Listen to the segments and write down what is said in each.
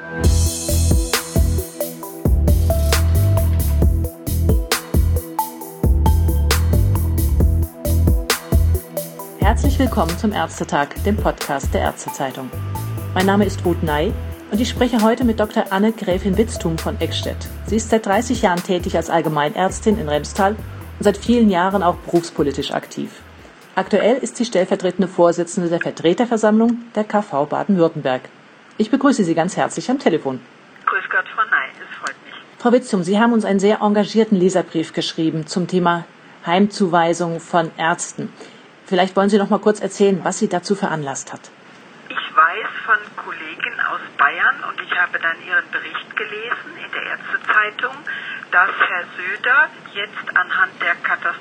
Herzlich willkommen zum Ärztetag, dem Podcast der Ärztezeitung. Mein Name ist Ruth Ney und ich spreche heute mit Dr. Anne Gräfin Witzthum von Eckstedt. Sie ist seit 30 Jahren tätig als Allgemeinärztin in Remstal und seit vielen Jahren auch berufspolitisch aktiv. Aktuell ist sie stellvertretende Vorsitzende der Vertreterversammlung der KV Baden-Württemberg. Ich begrüße Sie ganz herzlich am Telefon. Grüß Gott, Frau Ney, es freut mich. Frau Witzthum, Sie haben uns einen sehr engagierten Leserbrief geschrieben zum Thema Heimzuweisung von Ärzten. Vielleicht wollen Sie noch mal kurz erzählen, was Sie dazu veranlasst hat. Ich weiß von Kollegen aus Bayern und ich habe dann Ihren Bericht gelesen in der Ärztezeitung, dass Herr Söder jetzt anhand der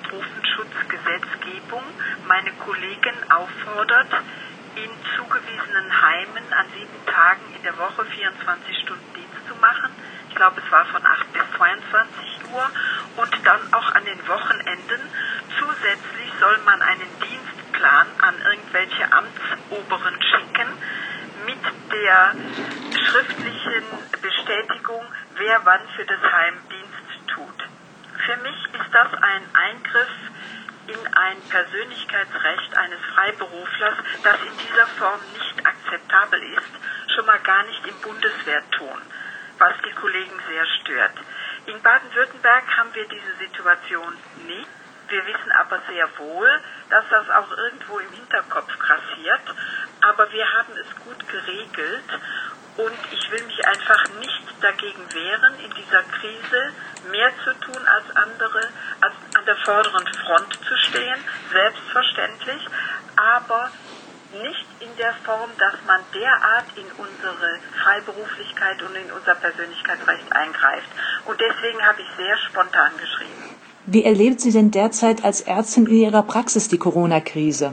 Katastrophenschutzgesetzgebung meine Kollegen auffordert, in zugewiesenen Heimen an 7 Tagen in der Woche 24 Stunden Dienst zu machen. Ich glaube, es war von 8 bis 22 Uhr und dann auch an den Wochenenden. Zusätzlich soll man einen Dienstplan an irgendwelche Amtsoberen schicken mit der schriftlichen Bestätigung, wer wann für das Heim Dienst tut. Für mich ist das ein Eingriff in ein Persönlichkeitsrecht eines Freiberuflers, das in dieser Form nicht akzeptabel ist, schon mal gar nicht im Bundeswehrton, was die Kollegen sehr stört. In Baden-Württemberg haben wir diese Situation nicht. Wir wissen aber sehr wohl, dass das auch irgendwo im Hinterkopf grassiert, aber wir haben es gut geregelt und ich will mich einfach nicht dagegen wehren, in dieser Krise mehr zu tun als andere, als an der vorderen Front zu stehen, selbstverständlich, aber nicht in der Form, dass man derart in unsere Freiberuflichkeit und in unser Persönlichkeitsrecht eingreift. Und deswegen habe ich sehr spontan geschrieben. Wie erlebt Sie denn derzeit als Ärztin in Ihrer Praxis die Corona-Krise?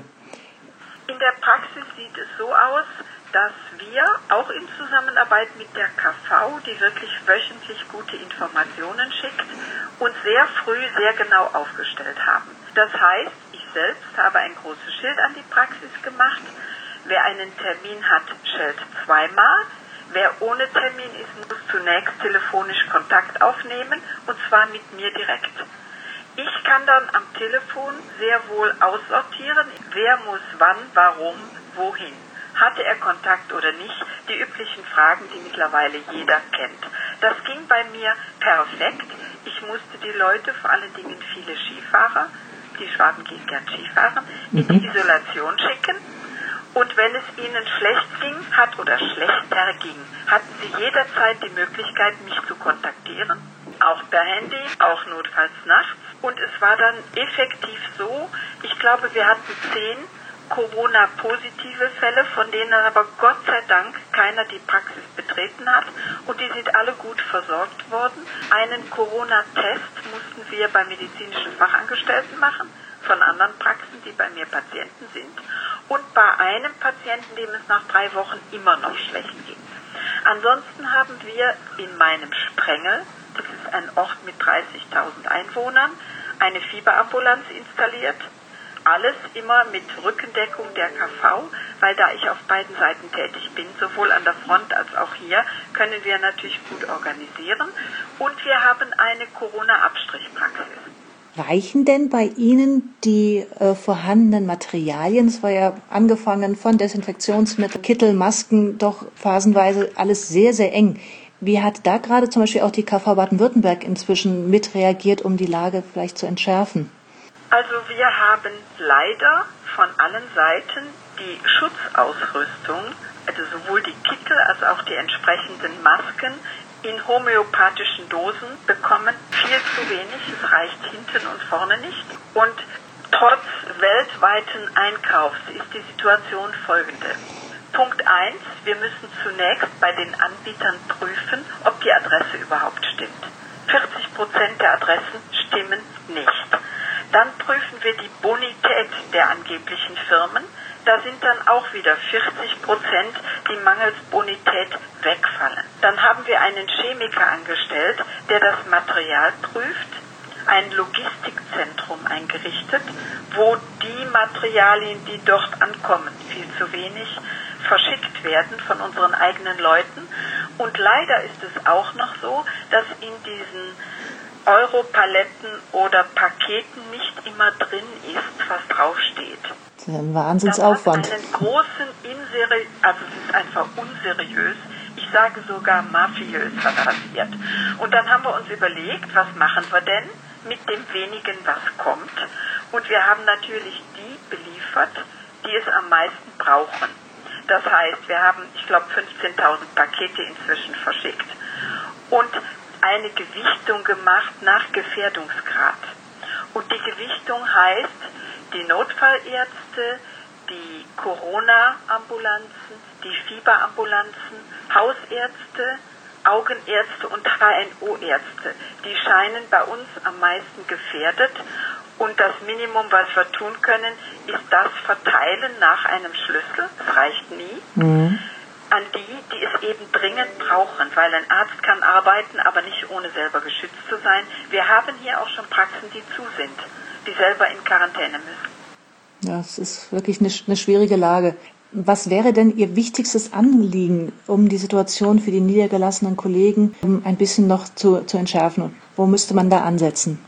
In der Praxis sieht es so aus, dass wir auch in Zusammenarbeit mit der KV, die wirklich wöchentlich gute Informationen schickt, uns sehr früh sehr genau aufgestellt haben. Das heißt, ich selbst habe ein großes Schild an die Praxis gemacht. Wer einen Termin hat, schellt zweimal. Wer ohne Termin ist, muss zunächst telefonisch Kontakt aufnehmen, und zwar mit mir direkt. Ich kann dann am Telefon sehr wohl aussortieren, wer muss wann, warum, wohin. Hatte er Kontakt oder nicht? Die üblichen Fragen, die mittlerweile jeder kennt. Das ging bei mir perfekt. Ich musste die Leute, vor allen Dingen viele Skifahrer, die Schwaben gehen gern Skifahren, in die Isolation schicken. Und wenn es ihnen schlecht ging, schlechter ging, hatten sie jederzeit die Möglichkeit, mich zu kontaktieren. Auch per Handy, auch notfalls nachts. Und es war dann effektiv so, ich glaube, wir hatten 10 Corona-positive Fälle, von denen aber Gott sei Dank keiner die Praxis betreten hat. Und die sind alle gut versorgt worden. Einen Corona-Test mussten wir bei medizinischen Fachangestellten machen, von anderen Praxen, die bei mir Patienten sind. Und bei einem Patienten, dem es nach 3 Wochen immer noch schlecht ging. Ansonsten haben wir in meinem Sprengel, das ist ein Ort mit 30.000 Einwohnern, eine Fieberambulanz installiert. Alles immer mit Rückendeckung der KV, weil da ich auf beiden Seiten tätig bin, sowohl an der Front als auch hier, können wir natürlich gut organisieren. Und wir haben eine Corona-Abstrichpraxis. Reichen denn bei Ihnen die vorhandenen Materialien? Es war ja angefangen von Desinfektionsmittel, Kittel, Masken, doch phasenweise alles sehr, sehr eng. Wie hat da gerade zum Beispiel auch die KV Baden-Württemberg inzwischen mitreagiert, um die Lage vielleicht zu entschärfen? Also wir haben leider von allen Seiten die Schutzausrüstung, also sowohl die Kittel als auch die entsprechenden Masken, in homöopathischen Dosen bekommen. Viel zu wenig, es reicht hinten und vorne nicht. Und trotz weltweiten Einkaufs ist die Situation folgende. Punkt 1, wir müssen zunächst bei den Anbietern prüfen, ob die Adresse überhaupt stimmt. 40% der Adressen stimmen nicht. Dann prüfen wir die Bonität der angeblichen Firmen. Da sind dann auch wieder 40%, die mangels Bonität wegfallen. Dann haben wir einen Chemiker angestellt, der das Material prüft, ein Logistikzentrum eingerichtet, wo die Materialien, die dort ankommen, viel zu wenig, verschickt verschickt werden von unseren eigenen Leuten. Und leider ist es auch noch so, dass in diesen Europaletten oder Paketen nicht immer drin ist, was draufsteht. Das ist ein Wahnsinnsaufwand. Das hat einen großen also es ist einfach unseriös, ich sage sogar mafiös, was passiert. Und dann haben wir uns überlegt, was machen wir denn mit dem wenigen, was kommt? Und wir haben natürlich die beliefert, die es am meisten brauchen. Das heißt, wir haben, ich glaube, 15.000 Pakete inzwischen verschickt und eine Gewichtung gemacht nach Gefährdungsgrad. Und die Gewichtung heißt, die Notfallärzte, die Corona-Ambulanzen, die Fieberambulanzen, Hausärzte, Augenärzte und HNO-Ärzte, die scheinen bei uns am meisten gefährdet. Und das Minimum, was wir tun können, ist das Verteilen nach einem Schlüssel, das reicht nie, an die es eben dringend brauchen, weil ein Arzt kann arbeiten, aber nicht ohne selber geschützt zu sein. Wir haben hier auch schon Praxen, die zu sind, die selber in Quarantäne müssen. Ja, es ist wirklich eine schwierige Lage. Was wäre denn Ihr wichtigstes Anliegen, um die Situation für die niedergelassenen Kollegen ein bisschen noch zu entschärfen? Wo müsste man da ansetzen?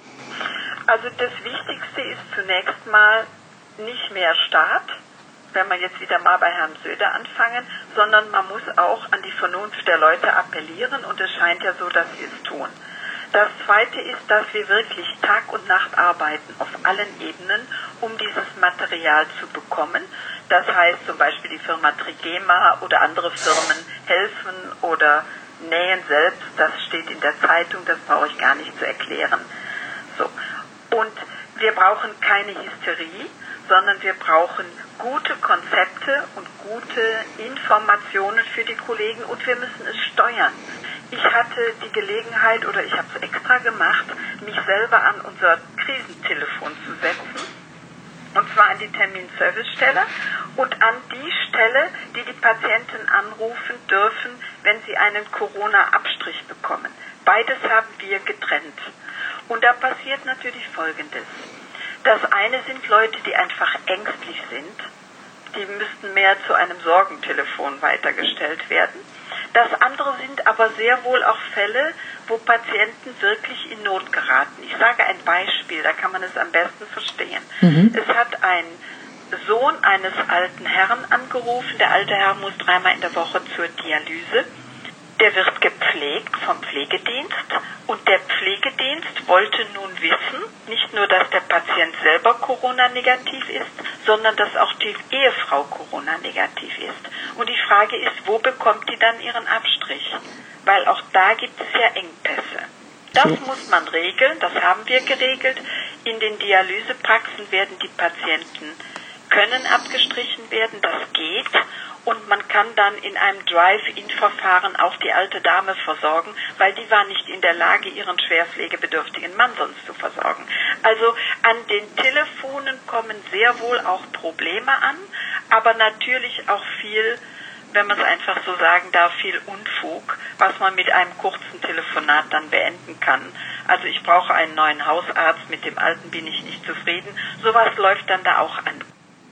Also das Wichtigste ist zunächst mal nicht mehr Staat, wenn wir jetzt wieder mal bei Herrn Söder anfangen, sondern man muss auch an die Vernunft der Leute appellieren und es scheint ja so, dass sie es tun. Das Zweite ist, dass wir wirklich Tag und Nacht arbeiten auf allen Ebenen, um dieses Material zu bekommen. Das heißt zum Beispiel die Firma Trigema oder andere Firmen helfen oder nähen selbst. Das steht in der Zeitung, das brauche ich gar nicht zu erklären. So. Und wir brauchen keine Hysterie, sondern wir brauchen gute Konzepte und gute Informationen für die Kollegen und wir müssen es steuern. Ich hatte die Gelegenheit, oder ich habe es extra gemacht, mich selber an unser Krisentelefon zu setzen, und zwar an die Terminservicestelle und an die Stelle, die die Patienten anrufen dürfen, wenn sie einen Corona-Abstrich bekommen. Beides haben wir getrennt. Und da passiert natürlich Folgendes. Das eine sind Leute, die einfach ängstlich sind. Die müssten mehr zu einem Sorgentelefon weitergestellt werden. Das andere sind aber sehr wohl auch Fälle, wo Patienten wirklich in Not geraten. Ich sage ein Beispiel, da kann man es am besten verstehen. Es hat ein Sohn eines alten Herrn angerufen. Der alte Herr muss 3-mal in der Woche zur Dialyse. Der wird gepflegt vom Pflegedienst und der Pflegedienst wollte nun wissen, nicht nur, dass der Patient selber Corona-negativ ist, sondern dass auch die Ehefrau Corona-negativ ist. Und die Frage ist, wo bekommt die dann ihren Abstrich? Weil auch da gibt es ja Engpässe. Das muss man regeln, das haben wir geregelt. In den Dialysepraxen werden die Patienten können abgestrichen werden, das geht. Und man kann dann in einem Drive-In-Verfahren auch die alte Dame versorgen, weil die war nicht in der Lage, ihren schwerpflegebedürftigen Mann sonst zu versorgen. Also an den Telefonen kommen sehr wohl auch Probleme an, aber natürlich auch viel, wenn man es einfach so sagen darf, viel Unfug, was man mit einem kurzen Telefonat dann beenden kann. Also ich brauche einen neuen Hausarzt, mit dem alten bin ich nicht zufrieden. Sowas läuft dann da auch an.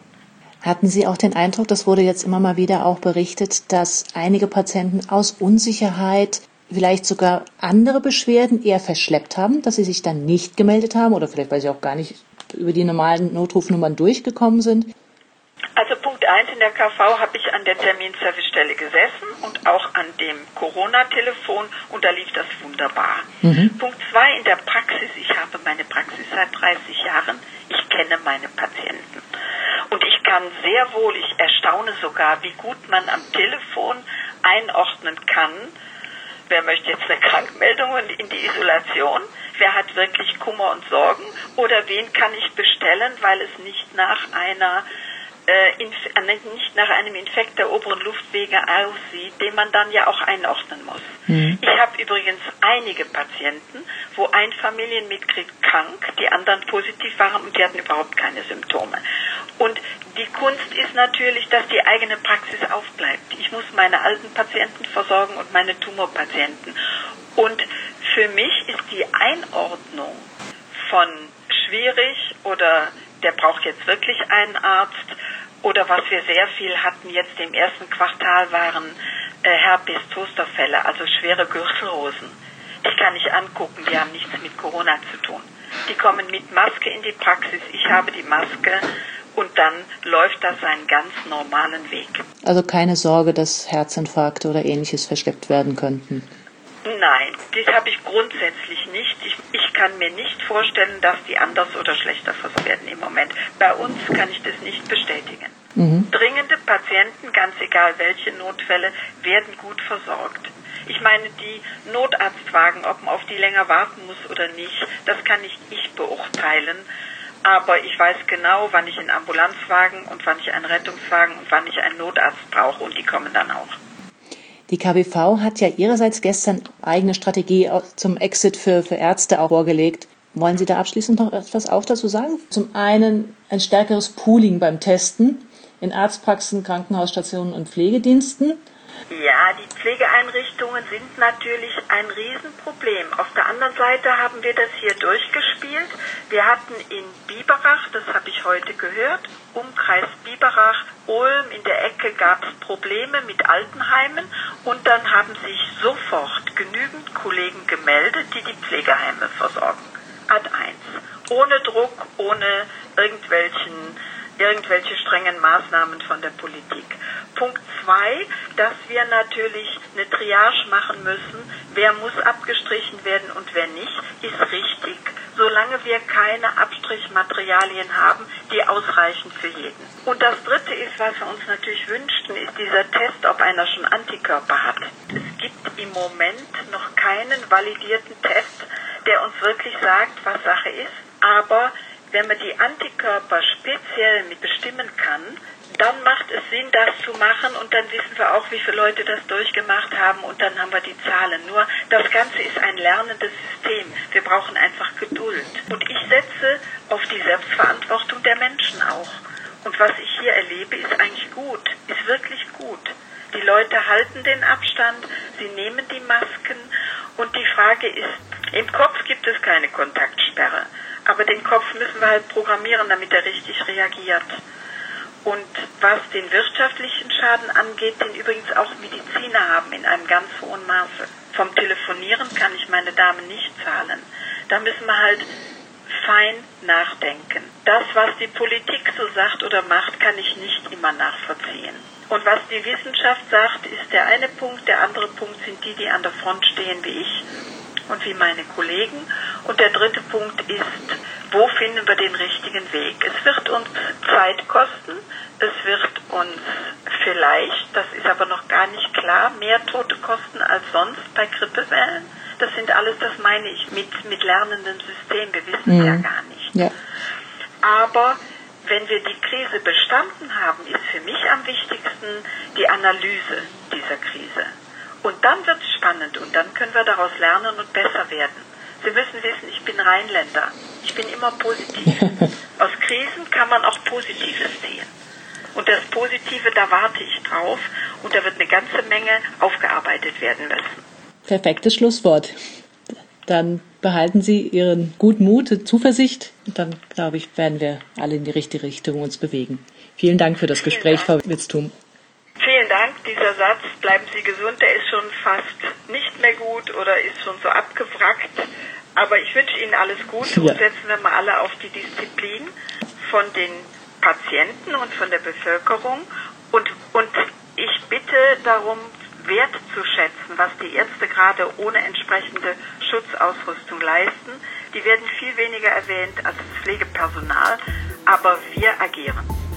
Hatten Sie auch den Eindruck, das wurde jetzt immer mal wieder auch berichtet, dass einige Patienten aus Unsicherheit vielleicht sogar andere Beschwerden eher verschleppt haben, dass sie sich dann nicht gemeldet haben oder vielleicht, weil sie auch gar nicht über die normalen Notrufnummern durchgekommen sind? Also Punkt 1, in der KV habe ich an der Terminservicestelle gesessen und auch an dem Corona-Telefon und da lief das wunderbar. Punkt 2, in der Praxis, ich habe meine Praxis seit 30 Jahren, ich kenne meine Patienten. Und ich kann sehr wohl, ich erstaune sogar, wie gut man am Telefon einordnen kann, wer möchte jetzt eine Krankmeldung in die Isolation, wer hat wirklich Kummer und Sorgen oder wen kann ich bestellen, weil es nicht nach nicht nach einem Infekt der oberen Luftwege aussieht, den man dann ja auch einordnen muss. Ich habe übrigens einige Patienten, wo ein Familienmitglied krank, die anderen positiv waren und die hatten überhaupt keine Symptome. Und die Kunst ist natürlich, dass die eigene Praxis aufbleibt. Ich muss meine alten Patienten versorgen und meine Tumorpatienten. Und für mich ist die Einordnung von schwierig oder der braucht jetzt wirklich einen Arzt Oder was wir sehr viel hatten jetzt im ersten Quartal waren Herpes-Zoster-Fälle, also schwere Gürtelrosen. Die kann ich angucken, die haben nichts mit Corona zu tun. Die kommen mit Maske in die Praxis, ich habe die Maske und dann läuft das seinen ganz normalen Weg. Also keine Sorge, dass Herzinfarkte oder Ähnliches verschleppt werden könnten? Nein, das habe ich grundsätzlich nicht. Ich kann mir nicht vorstellen, dass die anders oder schlechter versorgt werden im Moment. Bei uns kann ich das nicht bestätigen. Dringende Patienten, ganz egal welche Notfälle, werden gut versorgt. Ich meine, die Notarztwagen, ob man auf die länger warten muss oder nicht, das kann nicht ich beurteilen. Aber ich weiß genau, wann ich einen Ambulanzwagen und wann ich einen Rettungswagen und wann ich einen Notarzt brauche und die kommen dann auch. Die KBV hat ja ihrerseits gestern eigene Strategie zum Exit für Ärzte auch vorgelegt. Wollen Sie da abschließend noch etwas auch dazu sagen? Zum einen ein stärkeres Pooling beim Testen in Arztpraxen, Krankenhausstationen und Pflegediensten. Ja, die Pflegeeinrichtungen sind natürlich ein Riesenproblem. Auf der anderen Seite haben wir das hier durchgespielt. Wir hatten in Biberach, das habe ich heute gehört, Umkreis Biberach, Ulm, in der Ecke gab es Probleme mit Altenheimen und dann haben sich sofort genügend Kollegen gemeldet, die die Pflegeheime versorgen. Ad 1. Ohne Druck, ohne irgendwelche strengen Maßnahmen von der Politik. Punkt 2, dass wir natürlich eine Triage machen müssen, wer muss abgestrichen werden und wer nicht, ist richtig, solange wir keine Abstrichmaterialien haben, die ausreichen für jeden. Und das Dritte ist, was wir uns natürlich wünschten, ist dieser Test, ob einer schon Antikörper hat. Es gibt im Moment noch keinen validierten Test, der uns wirklich sagt, was Sache ist, aber wenn man die Antikörper speziell mit bestimmen kann, dann macht es Sinn, das zu machen und dann wissen wir auch, wie viele Leute das durchgemacht haben und dann haben wir die Zahlen. Nur das Ganze ist ein lernendes System. Wir brauchen einfach Geduld. Und ich setze auf die Selbstverantwortung der Menschen auch. Und was ich hier erlebe, ist eigentlich gut, ist wirklich gut. Die Leute halten den Abstand, sie nehmen die Masken und die Frage ist, im Kopf gibt es keine Kontaktsperre. Aber den Kopf müssen wir halt programmieren, damit er richtig reagiert. Und was den wirtschaftlichen Schaden angeht, den übrigens auch Mediziner haben in einem ganz hohen Maße. Vom Telefonieren kann ich meine Damen nicht zahlen. Da müssen wir halt fein nachdenken. Das, was die Politik so sagt oder macht, kann ich nicht immer nachvollziehen. Und was die Wissenschaft sagt, ist der eine Punkt. Der andere Punkt sind die an der Front stehen wie ich und wie meine Kollegen. Und der dritte Punkt ist, wo finden wir den richtigen Weg? Es wird uns Zeit kosten, es wird uns vielleicht, das ist aber noch gar nicht klar, mehr Tote kosten als sonst bei Grippewellen. Das sind alles, das meine ich, mit lernendem System, wir wissen es ja gar nicht. Ja. Aber wenn wir die Krise bestanden haben, ist für mich am wichtigsten die Analyse dieser Krise. Und dann wird es spannend und dann können wir daraus lernen und besser werden. Sie müssen wissen, ich bin Rheinländer. Ich bin immer positiv. Aus Krisen kann man auch Positives sehen. Und das Positive, da warte ich drauf und da wird eine ganze Menge aufgearbeitet werden müssen. Perfektes Schlusswort. Dann behalten Sie Ihren guten Mut, Zuversicht und dann, glaube ich, werden wir alle in die richtige Richtung uns bewegen. Vielen Dank für das Gespräch, Frau Witzthum. Vielen Dank. Dieser Satz, bleiben Sie gesund, der ist schon fast nicht mehr gut oder ist schon so abgewrackt. Aber ich wünsche Ihnen alles Gute und setzen wir mal alle auf die Disziplin von den Patienten und von der Bevölkerung. Und ich bitte darum, wertzuschätzen, was die Ärzte gerade ohne entsprechende Schutzausrüstung leisten. Die werden viel weniger erwähnt als das Pflegepersonal, aber wir agieren.